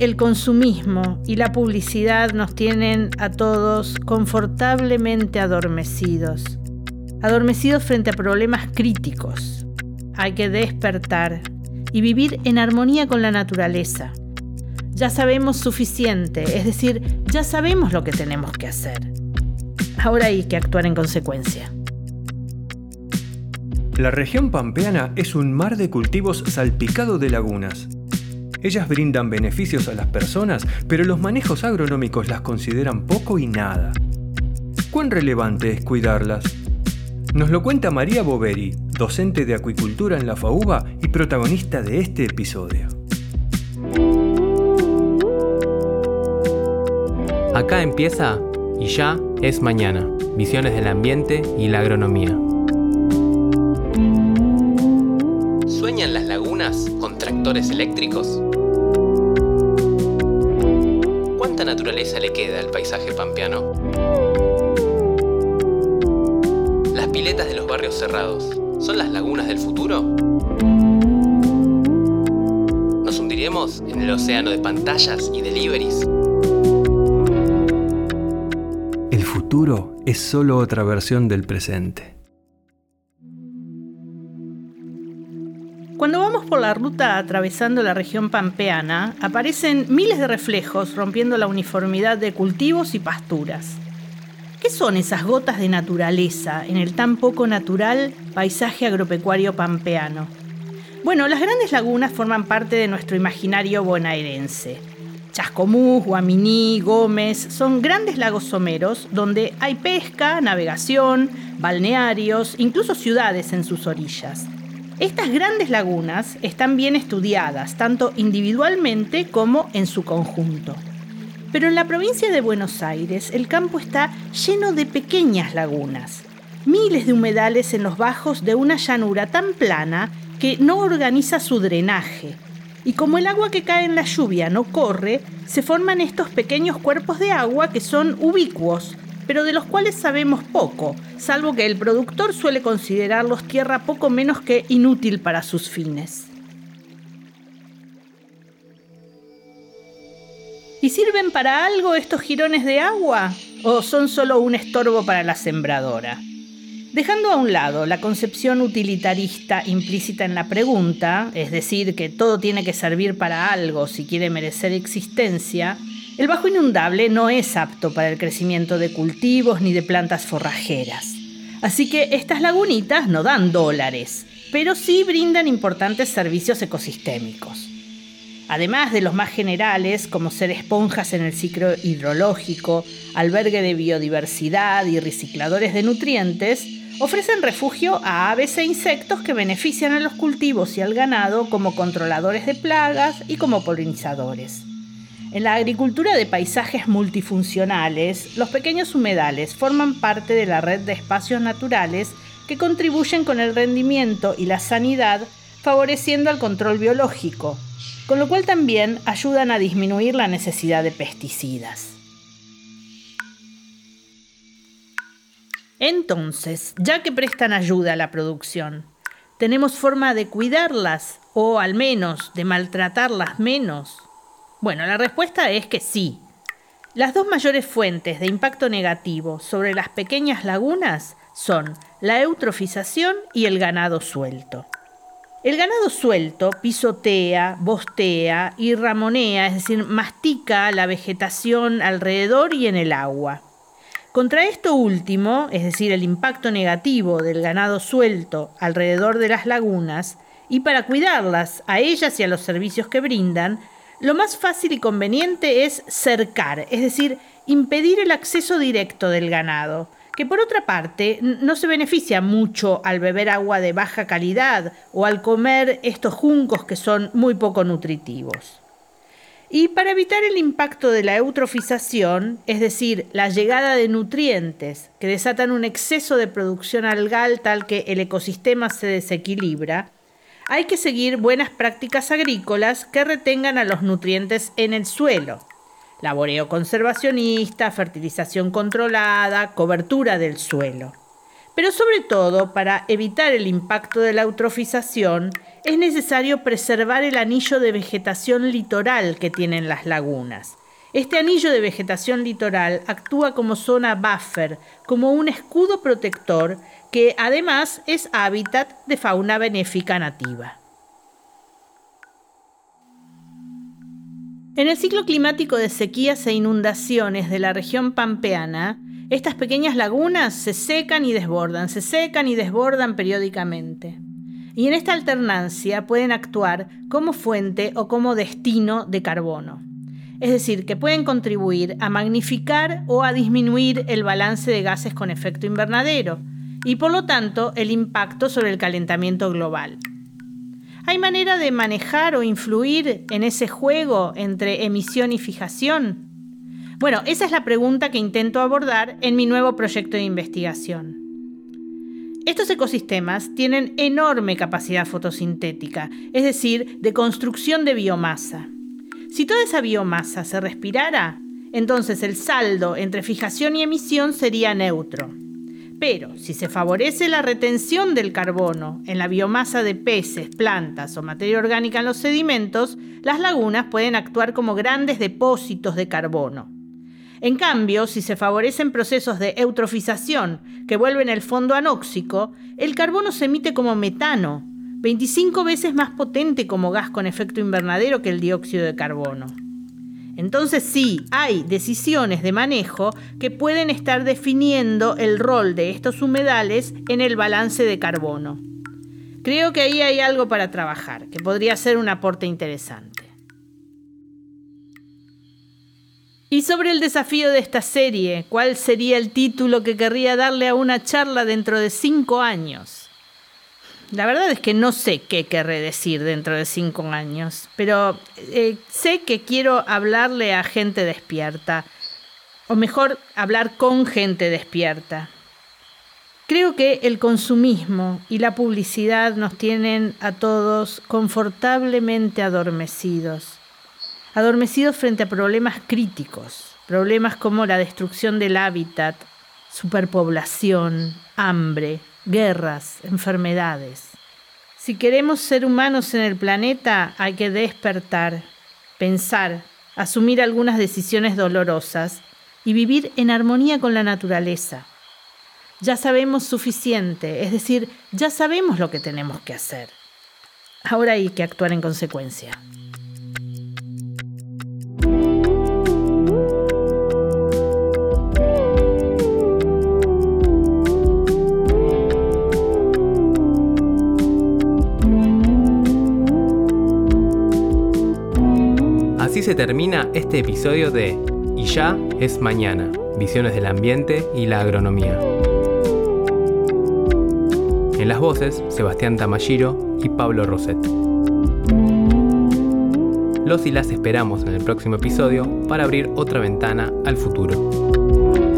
el consumismo y la publicidad nos tienen a todos confortablemente adormecidos frente a problemas críticos. Hay que despertar y vivir en armonía con la naturaleza. Ya sabemos suficiente, es decir, ya sabemos lo que tenemos que hacer. Ahora hay que actuar en consecuencia. La región pampeana es un mar de cultivos salpicado de lagunas. Ellas brindan beneficios a las personas, pero los manejos agronómicos las consideran poco y nada. ¿Cuán relevante es cuidarlas? Nos lo cuenta María Boveri, docente de acuicultura en la FAUBA y protagonista de este episodio. Acá empieza y ya es mañana. Visiones del ambiente y la agronomía. ¿Sueñan las lagunas con tractores eléctricos? ¿Cuánta naturaleza le queda al paisaje pampeano? ¿Las piletas de los barrios cerrados son las lagunas del futuro? ¿Nos hundiremos en el océano de pantallas y deliveries? El futuro es solo otra versión del presente. Cuando vamos por la ruta atravesando la región pampeana, aparecen miles de reflejos rompiendo la uniformidad de cultivos y pasturas. ¿Qué son esas gotas de naturaleza en el tan poco natural paisaje agropecuario pampeano? Bueno, las grandes lagunas forman parte de nuestro imaginario bonaerense. Chascomús, Guaminí, Gómez son grandes lagos someros donde hay pesca, navegación, balnearios, incluso ciudades en sus orillas. Estas grandes lagunas están bien estudiadas, tanto individualmente como en su conjunto. Pero en la provincia de Buenos Aires, el campo está lleno de pequeñas lagunas, miles de humedales en los bajos de una llanura tan plana que no organiza su drenaje. Y como el agua que cae en la lluvia no corre, se forman estos pequeños cuerpos de agua que son ubicuos, pero de los cuales sabemos poco, salvo que el productor suele considerarlos tierra poco menos que inútil para sus fines. ¿Y sirven para algo estos jirones de agua? ¿O son solo un estorbo para la sembradora? Dejando a un lado la concepción utilitarista implícita en la pregunta, es decir, que todo tiene que servir para algo si quiere merecer existencia, el bajo inundable no es apto para el crecimiento de cultivos ni de plantas forrajeras. Así que estas lagunitas no dan dólares, pero sí brindan importantes servicios ecosistémicos. Además de los más generales, como ser esponjas en el ciclo hidrológico, albergue de biodiversidad y recicladores de nutrientes, ofrecen refugio a aves e insectos que benefician a los cultivos y al ganado como controladores de plagas y como polinizadores. En la agricultura de paisajes multifuncionales, los pequeños humedales forman parte de la red de espacios naturales que contribuyen con el rendimiento y la sanidad, favoreciendo al control biológico, con lo cual también ayudan a disminuir la necesidad de pesticidas. Entonces, ya que prestan ayuda a la producción, ¿tenemos forma de cuidarlas o al menos de maltratarlas menos? Bueno, la respuesta es que sí. Las dos mayores fuentes de impacto negativo sobre las pequeñas lagunas son la eutrofización y el ganado suelto. El ganado suelto pisotea, bostea y ramonea, es decir, mastica la vegetación alrededor y en el agua. Contra esto último, es decir, el impacto negativo del ganado suelto alrededor de las lagunas, y para cuidarlas a ellas y a los servicios que brindan, lo más fácil y conveniente es cercar, es decir, impedir el acceso directo del ganado, que por otra parte no se beneficia mucho al beber agua de baja calidad o al comer estos juncos que son muy poco nutritivos. Y para evitar el impacto de la eutrofización, es decir, la llegada de nutrientes que desatan un exceso de producción algal tal que el ecosistema se desequilibra, hay que seguir buenas prácticas agrícolas que retengan a los nutrientes en el suelo. Laboreo conservacionista, fertilización controlada, cobertura del suelo. Pero sobre todo, para evitar el impacto de la eutrofización, es necesario preservar el anillo de vegetación litoral que tienen las lagunas. Este anillo de vegetación litoral actúa como zona buffer, como un escudo protector que además es hábitat de fauna benéfica nativa. En el ciclo climático de sequías e inundaciones de la región pampeana, estas pequeñas lagunas se secan y desbordan periódicamente. Y en esta alternancia pueden actuar como fuente o como destino de carbono. Es decir, que pueden contribuir a magnificar o a disminuir el balance de gases con efecto invernadero y, por lo tanto, el impacto sobre el calentamiento global. ¿Hay manera de manejar o influir en ese juego entre emisión y fijación? Bueno, esa es la pregunta que intento abordar en mi nuevo proyecto de investigación. Estos ecosistemas tienen enorme capacidad fotosintética, es decir, de construcción de biomasa. Si toda esa biomasa se respirara, entonces el saldo entre fijación y emisión sería neutro. Pero si se favorece la retención del carbono en la biomasa de peces, plantas o materia orgánica en los sedimentos, las lagunas pueden actuar como grandes depósitos de carbono. En cambio, si se favorecen procesos de eutrofización que vuelven el fondo anóxico, el carbono se emite como metano, 25 veces más potente como gas con efecto invernadero que el dióxido de carbono. Entonces sí, hay decisiones de manejo que pueden estar definiendo el rol de estos humedales en el balance de carbono. Creo que ahí hay algo para trabajar, que podría ser un aporte interesante. Y sobre el desafío de esta serie, ¿cuál sería el título que querría darle a una charla dentro de 5 años? La verdad es que no sé qué querré decir dentro de 5 años, pero sé que quiero hablarle a gente despierta, o mejor, hablar con gente despierta. Creo que el consumismo y la publicidad nos tienen a todos confortablemente adormecidos frente a problemas críticos, problemas como la destrucción del hábitat, superpoblación, hambre, guerras, enfermedades. Si queremos ser humanos en el planeta, hay que despertar, pensar, asumir algunas decisiones dolorosas y vivir en armonía con la naturaleza. Ya sabemos suficiente, es decir, ya sabemos lo que tenemos que hacer. Ahora hay que actuar en consecuencia. Así se termina este episodio de Y ya es mañana, visiones del ambiente y la agronomía. En las voces, Sebastián Tamashiro y Pablo Roset. Los y las esperamos en el próximo episodio para abrir otra ventana al futuro.